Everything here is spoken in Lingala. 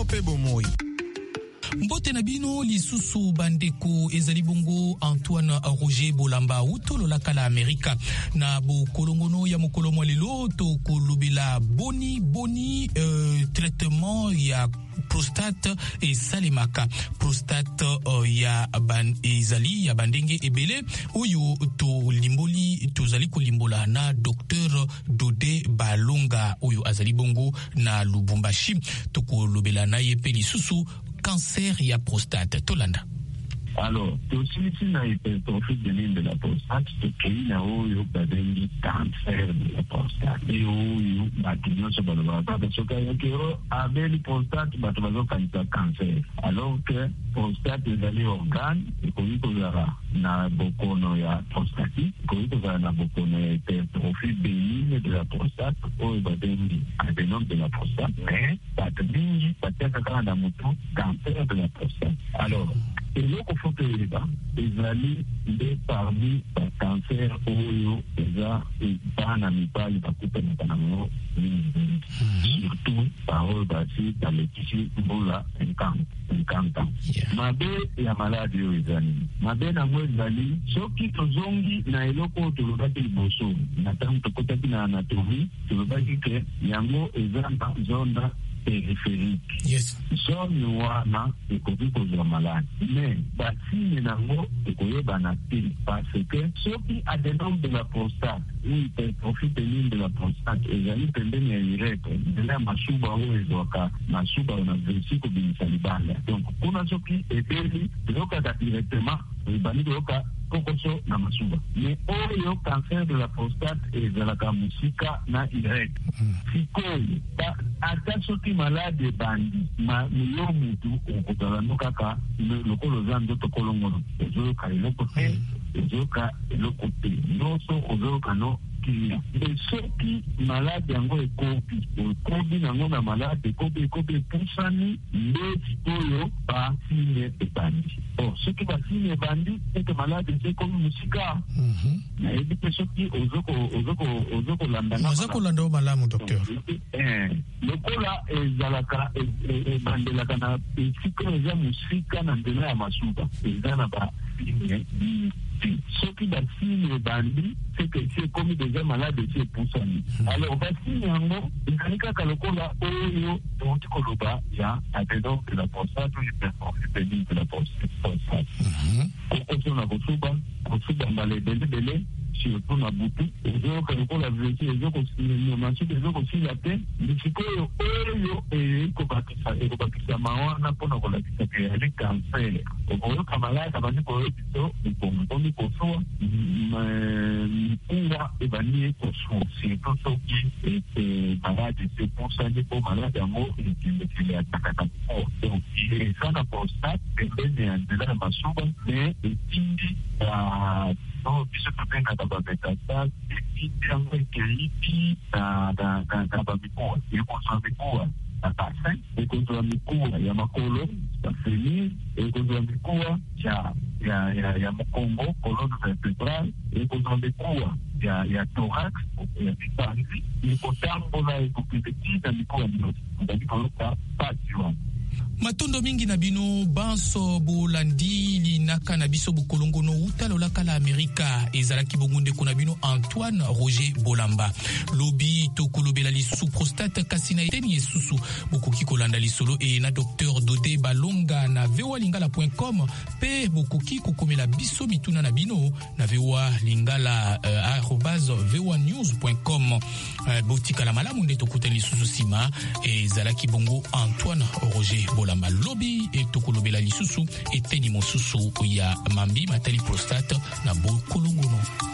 bongo pe bomoi. Mbote na bino lisusu bandeko ezali bongo Antoine Roger Bolamba utolo la kala Amerika na bo kolongono ya mokolo lelo to kolobela boni traitement ya prostate et salemaka prostate ya ezali ya bandenge ebele oyo to limboli tozali kolimbola na Dr Dodé Balonga oyo azali bongo na Lubumbashi to kolobela na ye pe lisusu cancer ya prostate tolanda. Alors, aussi na hypertrophie de la prostate, c'est na oyo badengi cancer de la prostate. Et oyo batinyo so balobaka parce que abeli prostate bato bazokanisa cancer. Alors que prostate ezali organe ekoki kozala na bokono ya prostatique, ekoki kozala na bokono ya hypertrophie bénigne de la prostate oyo badengi adénome de la prostate. Mais bato mingi batiaka kaka na motu cancer de la prostate. Alors, eloko foto yeba ezali nde parmi bacancer oyo eza bana mibali bakutanaka nango mingi surtout baoyo basi balekisi mbula 50 ans. Mabe ya maladi oyo eza nini? Mabe nango ezali soki tozongi na eloko oyo tolobaki liboso na ntango tokotaki na anatomie tolobaki ke yango eza na zone périphérique. Yes. Zone wana ekoki kozwa maladi. Mais basine nango ekoyebana te parce que soki adénome de la prostate ou hypertrophie bénigne de la prostate ezali pembeni ya urètre nzela ya masuba oyo ezwaka masuba na versi kobimisa libanda. Donc kuna soki ebeli ezokaka directement ebandi koyoka kokoso na masuba. Mais oyo cancer de la prostate ezalaka musika na urètre. Sikoyo ata soki malade bandi yo mutu okozala no kaka lokolo za nzoto kolongono ezoyoka eloko te ezoyoka eloko te nyonso ozoyoka no kilia. Mais soki malade yango ekobi nango na malade ekobi epusani nde sikoyo basine ebandi. Soki basine ebandi ete malade ekomi musika nayebi te soki ozokolanda malamu docteur. Lokola ezalaka ebandelaka na esika eza musika na nzela ya masuba eza na basine soki basine ebandi seke esi ekomi deja malade esi epusani. Alors basine yango ezali kaka lokola oyo toti koloba ya adénome de la prostate ou hypertrophie bénigne de la prostate. Kokoso na kosuba mbala ebelebele surtout na butu ezoyoka lokola veki masuku ezokosila te lisikoyo oyo ekobakisa mawana mpona kolakisa ke yali cancer okoyoka malade abandi koyokiso ekomi kosuwa mikuwa ebandi ekosuwa surtout soki malade esepusani mpo malade yango ekendekele atakaka mpo donc eza na prostate pembeni ya nzela ya masuba me etindi biso tobengaka bametastase etindi yango ekeipi na bamikuwa ekozwa mikuwa na basin ekozwa mikuwa ya makolo bafenir ekozwa mikuwa ya mokongo colonne vertébrale ekozwa mikuwa ya thorax ya mipanzi ekotambola ekopeleki na mikuwa nyonso ezali koloka pasi wana. Matondo mingi na bino banso bolandi linaka na biso bokolongono utalo la kala Amerika ezalaki bongunde kuna bino Antoine Roger Bolamba lobi to kolobela lisusu prostate kasina eteni esusu bokoki kolanda lisolo e na Dr Dodé Balonga na voalingala.com pe bokoki kokomela biso mituna na bino na voalingala @voanews.com botika la malamu nde tokuteli lisusu sima ezalaki bongo Antoine Roger Bolamba malobi etokolobela lisusu eteni mosusu ya mambi matali prostate na bokolongono.